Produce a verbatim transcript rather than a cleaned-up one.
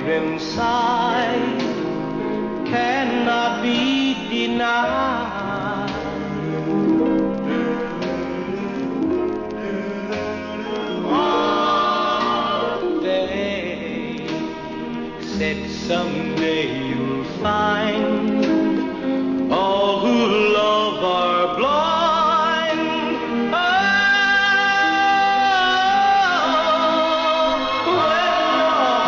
inside cannot be denied. Oh, they said someday you'll find